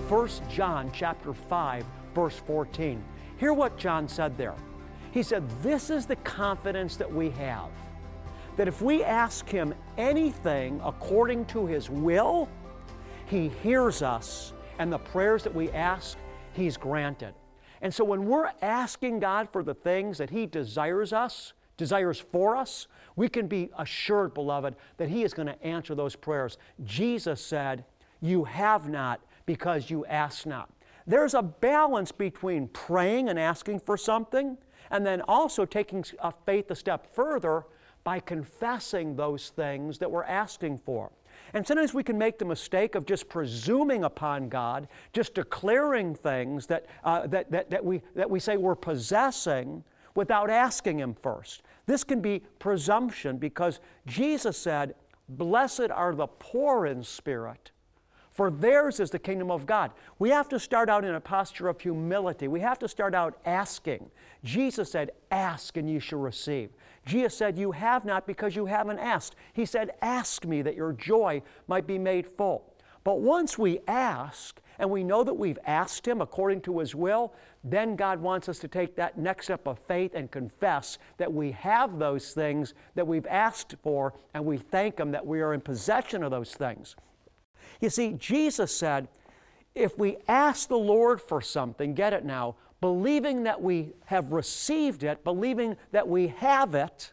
1 John chapter 5, verse 14. Hear what John said there. He said, this is the confidence that we have, that if we ask Him anything according to His will, He hears us, and the prayers that we ask, He's granted. And so when we're asking God for the things that He desires for us, we can be assured, beloved, that He is going to answer those prayers. Jesus said, you have not because you ask not. There's a balance between praying and asking for something, and then also taking faith a step further by confessing those things that we're asking for. And sometimes we can make the mistake of just presuming upon God, just declaring things that we say we're possessing without asking Him first. This can be presumption, because Jesus said, blessed are the poor in spirit, for theirs is the kingdom of God. We have to start out in a posture of humility. We have to start out asking. Jesus said, ask and you shall receive. Jesus said, you have not because you haven't asked. He said, ask me that your joy might be made full. But once we ask, and we know that we've asked Him according to His will, then God wants us to take that next step of faith and confess that we have those things that we've asked for, and we thank Him that we are in possession of those things. You see, Jesus said, if we ask the Lord for something, get it now, believing that we have received it, believing that we have it,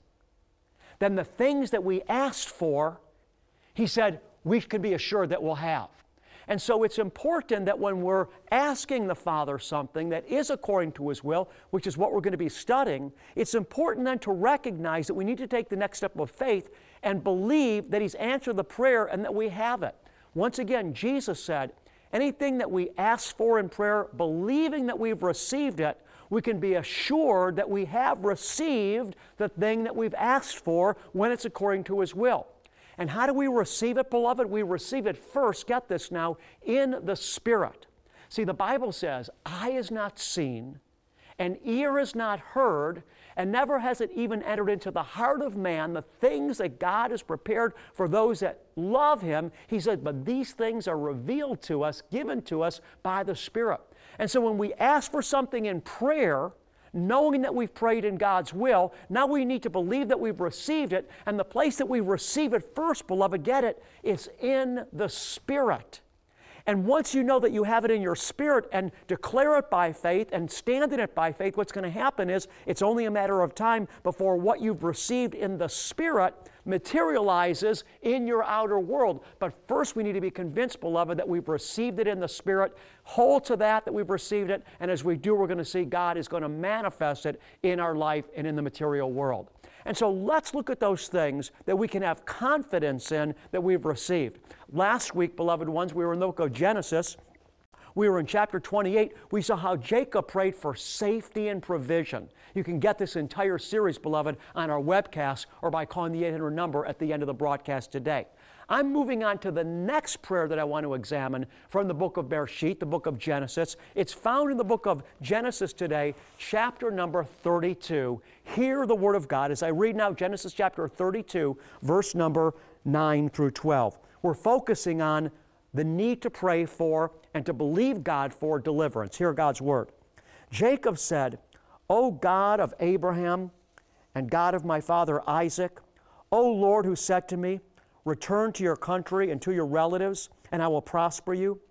then the things that we asked for, He said, we can be assured that we'll have. And so it's important that when we're asking the Father something that is according to His will, which is what we're going to be studying, it's important then to recognize that we need to take the next step of faith and believe that He's answered the prayer and that we have it. Once again, Jesus said, anything that we ask for in prayer, believing that we've received it, we can be assured that we have received the thing that we've asked for when it's according to His will. And how do we receive it, beloved? We receive it first, get this now, in the Spirit. See, the Bible says, eye is not seen, and ear is not heard, and never has it even entered into the heart of man the things that God has prepared for those that love Him. He said, but these things are revealed to us, given to us by the Spirit. And so when we ask for something in prayer, knowing that we've prayed in God's will, now we need to believe that we've received it, and the place that we receive it first, beloved, get it, it's in the Spirit. And once you know that you have it in your spirit and declare it by faith and stand in it by faith, what's going to happen is it's only a matter of time before what you've received in the Spirit materializes in your outer world. But first we need to be convinced, beloved, that we've received it in the Spirit. Hold to that we've received it, and as we do, we're going to see God is going to manifest it in our life and in the material world. And so let's look at those things that we can have confidence in that we've received. Last week, beloved ones, we were in the book of Genesis. We were in chapter 28. We saw how Jacob prayed for safety and provision. You can get this entire series, beloved, on our webcast or by calling the 800 number at the end of the broadcast today. I'm moving on to the next prayer that I want to examine from the book of Bereshit, the book of Genesis. It's found in the book of Genesis today, chapter number 32. Hear the word of God as I read now Genesis chapter 32, verse number 9 through 12. We're focusing on the need to pray for and to believe God for deliverance. Hear God's word. Jacob said, O God of Abraham and God of my father Isaac, O Lord, who said to me, return to your country and to your relatives, and I will prosper you.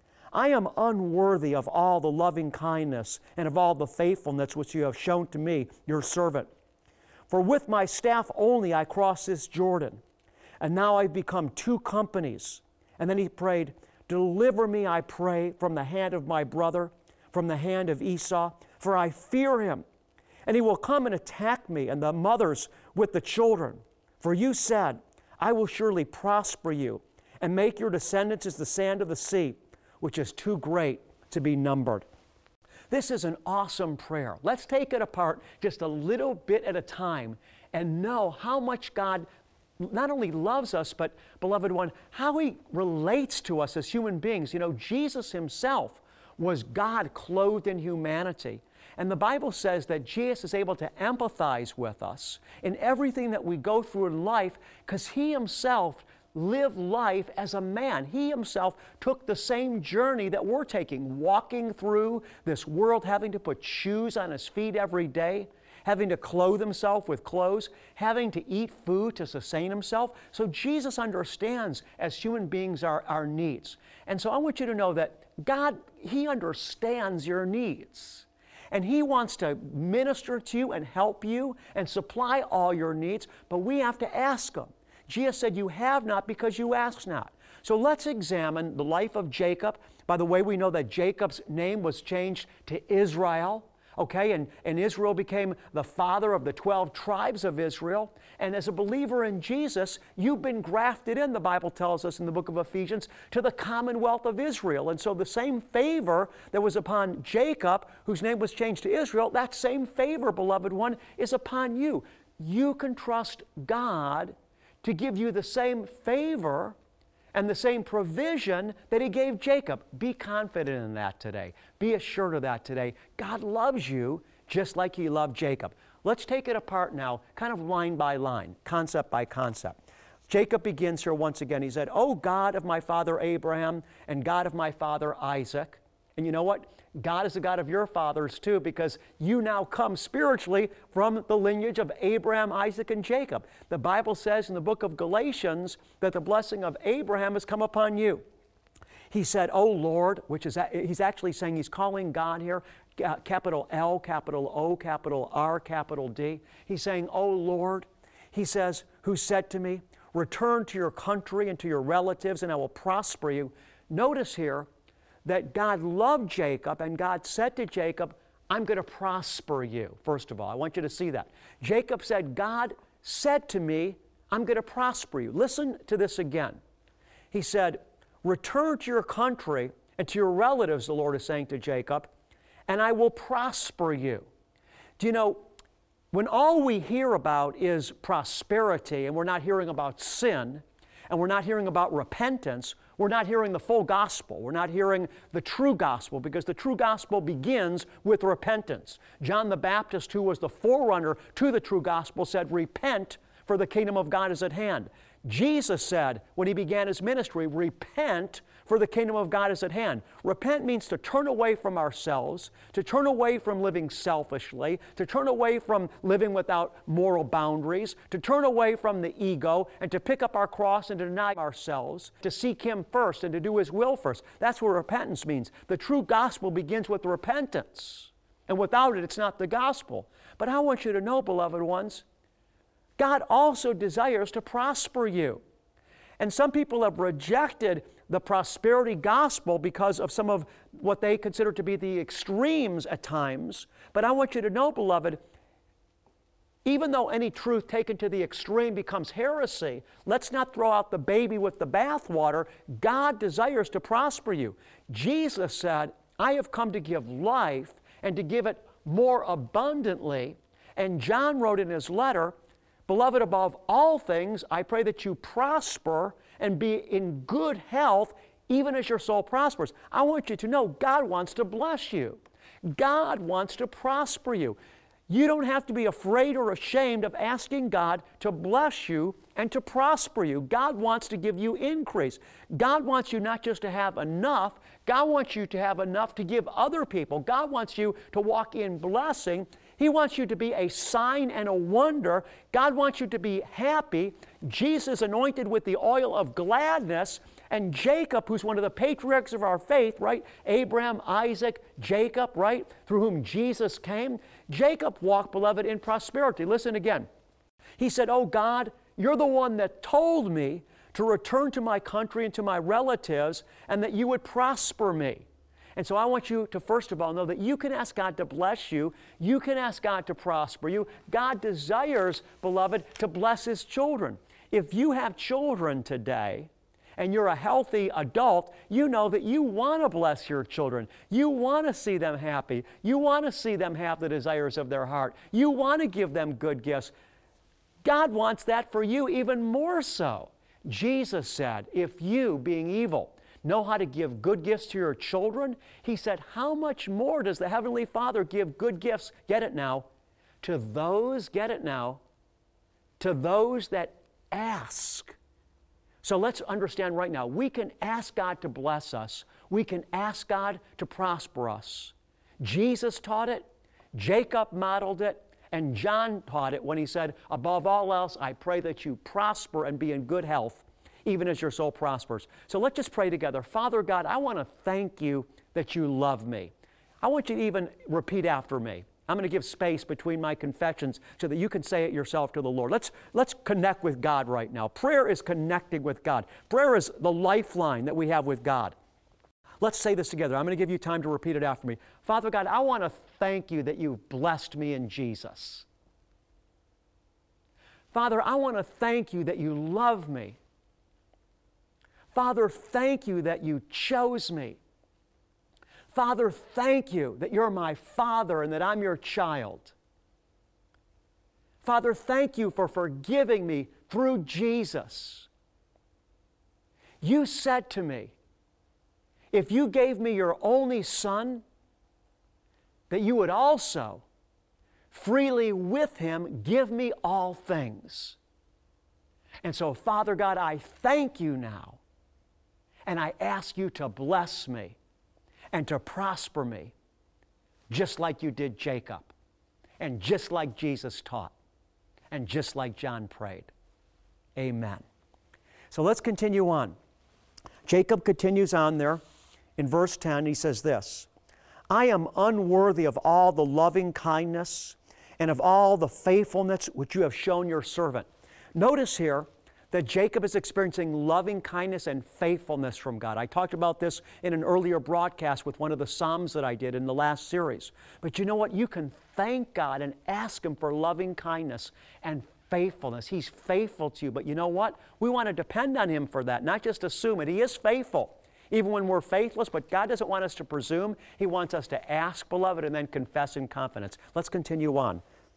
I am unworthy of all the loving kindness and of all the faithfulness which you have shown to me, your servant. For with my staff only I crossed this Jordan, and now I've become two companies. And then he prayed, deliver me, I pray, from the hand of my brother, from the hand of Esau, for I fear him. And he will come and attack me and the mothers with the children. For you said, I will surely prosper you and make your descendants as the sand of the sea, which is too great to be numbered. This is an awesome prayer. Let's take it apart just a little bit at a time and know how much God not only loves us, but, beloved one, how He relates to us as human beings. You know, Jesus Himself was God clothed in humanity. And the Bible says that Jesus is able to empathize with us in everything that we go through in life because He Himself live life as a man. He himself took the same journey that we're taking, walking through this world, having to put shoes on his feet every day, having to clothe himself with clothes, having to eat food to sustain himself. So Jesus understands, as human beings, our needs. And so I want you to know that God, He understands your needs. And He wants to minister to you and help you and supply all your needs, but we have to ask Him. Jesus said, you have not because you ask not. So let's examine the life of Jacob. By the way, we know that Jacob's name was changed to Israel. Okay, and Israel became the father of the 12 tribes of Israel. And as a believer in Jesus, you've been grafted in, the Bible tells us in the book of Ephesians, to the commonwealth of Israel. And so the same favor that was upon Jacob, whose name was changed to Israel, that same favor, beloved one, is upon you. You can trust God to give you the same favor and the same provision that He gave Jacob. Be confident in that today. Be assured of that today. God loves you just like He loved Jacob. Let's take it apart now, kind of line by line, concept by concept. Jacob begins here once again. He said, "O God of my father Abraham and God of my father Isaac." And you know what? God is the God of your fathers too, because you now come spiritually from the lineage of Abraham, Isaac, and Jacob. The Bible says in the book of Galatians that the blessing of Abraham has come upon you. He said, "O Lord," which is, he's actually saying, he's calling God here, capital L, capital O, capital R, capital D. He's saying, "O Lord," he says, "who said to me, return to your country and to your relatives, and I will prosper you." Notice here that God loved Jacob, and God said to Jacob, "I'm going to prosper you." First of all, I want you to see that. Jacob said, "God said to me, I'm going to prosper you." Listen to this again. He said, "Return to your country and to your relatives," the Lord is saying to Jacob, "and I will prosper you." Do you know, when all we hear about is prosperity, and we're not hearing about sin, and we're not hearing about repentance, we're not hearing the full gospel. We're not hearing the true gospel, because the true gospel begins with repentance. John the Baptist, who was the forerunner to the true gospel, said, "Repent, for the kingdom of God is at hand." Jesus said, when He began His ministry, "Repent, for the kingdom of God is at hand." Repent means to turn away from ourselves, to turn away from living selfishly, to turn away from living without moral boundaries, to turn away from the ego, and to pick up our cross and to deny ourselves, to seek Him first and to do His will first. That's what repentance means. The true gospel begins with repentance. And without it, it's not the gospel. But I want you to know, beloved ones, God also desires to prosper you. And some people have rejected the prosperity gospel because of some of what they consider to be the extremes at times. But I want you to know, beloved, even though any truth taken to the extreme becomes heresy, let's not throw out the baby with the bathwater. God desires to prosper you. Jesus said, "I have come to give life and to give it more abundantly." And John wrote in his letter, "Beloved, above all things, I pray that you prosper and be in good health, even as your soul prospers." I want you to know God wants to bless you. God wants to prosper you. You don't have to be afraid or ashamed of asking God to bless you and to prosper you. God wants to give you increase. God wants you not just to have enough, God wants you to have enough to give other people. God wants you to walk in blessing. He wants you to be a sign and a wonder. God wants you to be happy. Jesus anointed with the oil of gladness, and Jacob, who's one of the patriarchs of our faith, right? Abraham, Isaac, Jacob, right? Through whom Jesus came. Jacob walked, beloved, in prosperity. Listen again. He said, "Oh God, you're the one that told me to return to my country and to my relatives, and that you would prosper me." And so I want you to, first of all, know that you can ask God to bless you. You can ask God to prosper you. God desires, beloved, to bless His children. If you have children today, and you're a healthy adult, you know that you want to bless your children. You want to see them happy. You want to see them have the desires of their heart. You want to give them good gifts. God wants that for you even more so. Jesus said, "If you, being evil, know how to give good gifts to your children," He said, "how much more does the Heavenly Father give good gifts," get it now, "to those," get it now, "to those that ask." So let's understand right now, we can ask God to bless us. We can ask God to prosper us. Jesus taught it, Jacob modeled it, and John taught it when he said, above all else, I pray that you prosper and be in good health, even as your soul prospers. So let's just pray together. Father God, I want to thank you that you love me. I want you to even repeat after me. I'm going to give space between my confessions so that you can say it yourself to the Lord. Let's connect with God right now. Prayer is connecting with God. Prayer is the lifeline that we have with God. Let's say this together. I'm going to give you time to repeat it after me. Father God, I want to thank you that you've blessed me in Jesus. Father, I want to thank you that you love me. Father, thank you that you chose me. Father, thank you that you're my Father and that I'm your child. Father, thank you for forgiving me through Jesus. You said to me, if you gave me your only Son, that you would also freely with Him give me all things. And so, Father God, I thank you now, and I ask you to bless me and to prosper me, just like you did Jacob, and just like Jesus taught, and just like John prayed. Amen. So let's continue on. Jacob continues on there. In verse 10, he says this, I am unworthy of all the loving kindness and of all the faithfulness which you have shown your servant. Notice here that Jacob is experiencing loving kindness and faithfulness from God. I talked about this in an earlier broadcast with one of the Psalms that I did in the last series. But you know what? You can thank God and ask Him for loving kindness and faithfulness. He's faithful to you. But you know what? We want to depend on Him for that, not just assume it. He is faithful, even when we're faithless, but God doesn't want us to presume. He wants us to ask, beloved, and then confess in confidence. Let's continue on.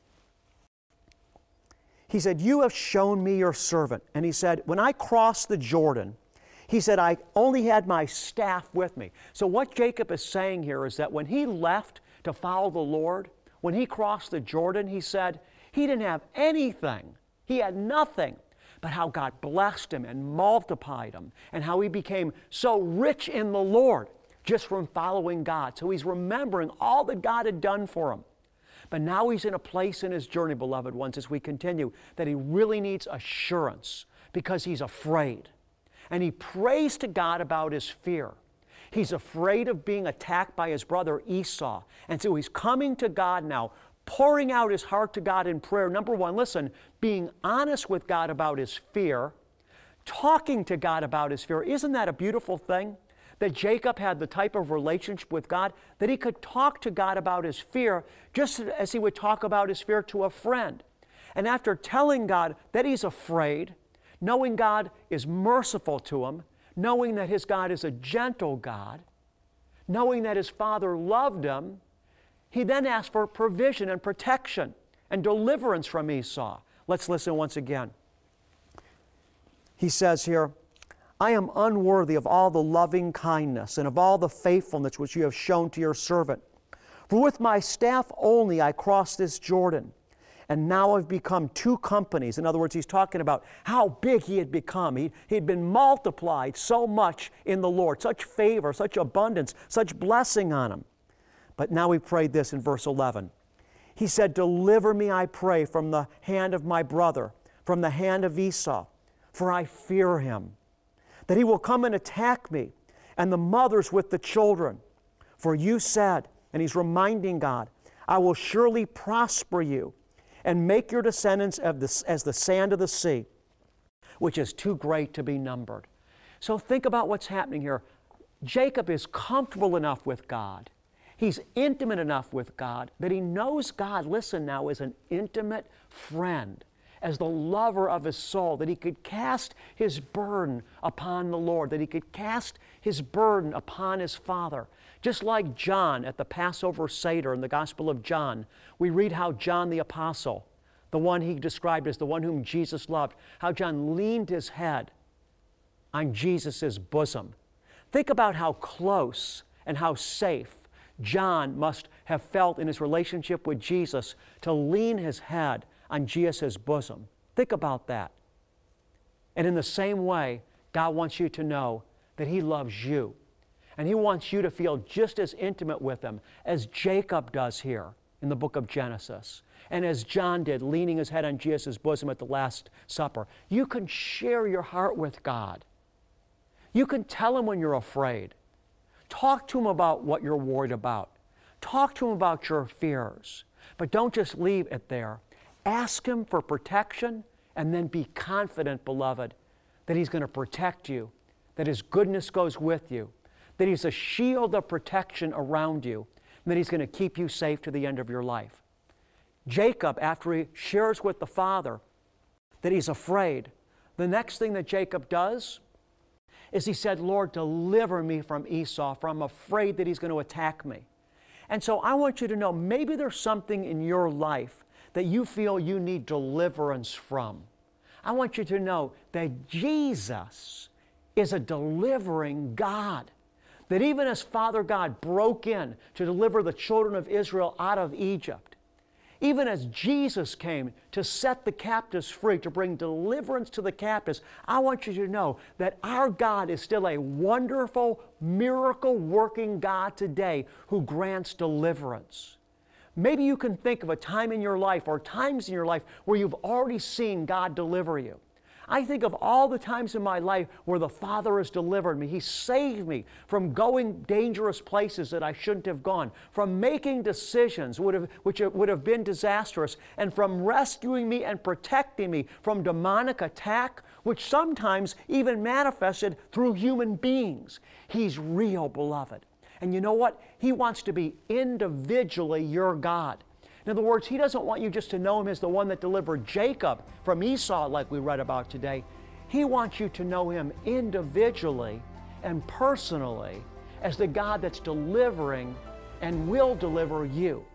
He said, you have shown me your servant. And he said, when I crossed the Jordan, he said, I only had my staff with me. So what Jacob is saying here is that when he left to follow the Lord, when he crossed the Jordan, he said, he didn't have anything. He had nothing. But how God blessed him and multiplied him, and how he became so rich in the Lord just from following God. So he's remembering all that God had done for him. But now he's in a place in his journey, beloved ones, as we continue, that he really needs assurance because he's afraid. And he prays to God about his fear. He's afraid of being attacked by his brother Esau. And so he's coming to God now, pouring out his heart to God in prayer. Number one, listen, being honest with God about his fear, talking to God about his fear. Isn't that a beautiful thing? That Jacob had the type of relationship with God that he could talk to God about his fear just as he would talk about his fear to a friend. And after telling God that he's afraid, knowing God is merciful to him, knowing that his God is a gentle God, knowing that his father loved him, he then asked for provision and protection and deliverance from Esau. Let's listen once again. He says here, I am unworthy of all the loving kindness and of all the faithfulness which you have shown to your servant. For with my staff only I crossed this Jordan, and now I've become two companies. In other words, he's talking about how big he had become. He had been multiplied so much in the Lord, such favor, such abundance, such blessing on him. But now we prayed this in verse 11. He said, deliver me, I pray, from the hand of my brother, from the hand of Esau, for I fear him, that he will come and attack me, and the mothers with the children. For you said, and he's reminding God, I will surely prosper you, and make your descendants as the sand of the sea, which is too great to be numbered. So think about what's happening here. Jacob is comfortable enough with God. He's intimate enough with God that he knows God, listen now, as an intimate friend, as the lover of his soul, that he could cast his burden upon the Lord, that he could cast his burden upon his Father. Just like John at the Passover Seder in the Gospel of John, we read how John the Apostle, the one he described as the one whom Jesus loved, how John leaned his head on Jesus' bosom. Think about how close and how safe John must have felt in his relationship with Jesus to lean his head on Jesus' bosom. Think about that. And in the same way, God wants you to know that He loves you. And He wants you to feel just as intimate with Him as Jacob does here in the book of Genesis. And as John did, leaning his head on Jesus' bosom at the Last Supper. You can share your heart with God. You can tell Him when you're afraid. Talk to Him about what you're worried about. Talk to Him about your fears. But don't just leave it there. Ask Him for protection, and then be confident, beloved, that He's going to protect you, that His goodness goes with you, that He's a shield of protection around you, and that He's going to keep you safe to the end of your life. Jacob, after he shares with the father that he's afraid, the next thing that Jacob does is he said, Lord, deliver me from Esau, for I'm afraid that he's going to attack me. And so I want you to know, maybe there's something in your life that you feel you need deliverance from. I want you to know that Jesus is a delivering God. That even as Father God broke in to deliver the children of Israel out of Egypt, even as Jesus came to set the captives free, to bring deliverance to the captives, I want you to know that our God is still a wonderful, miracle-working God today who grants deliverance. Maybe you can think of a time in your life or times in your life where you've already seen God deliver you. I think of all the times in my life where the Father has delivered me. He saved me from going dangerous places that I shouldn't have gone, from making decisions which would have been disastrous, and from rescuing me and protecting me from demonic attack, which sometimes even manifested through human beings. He's real, beloved. And you know what? He wants to be individually your God. In other words, He doesn't want you just to know Him as the one that delivered Jacob from Esau like we read about today. He wants you to know Him individually and personally as the God that's delivering and will deliver you.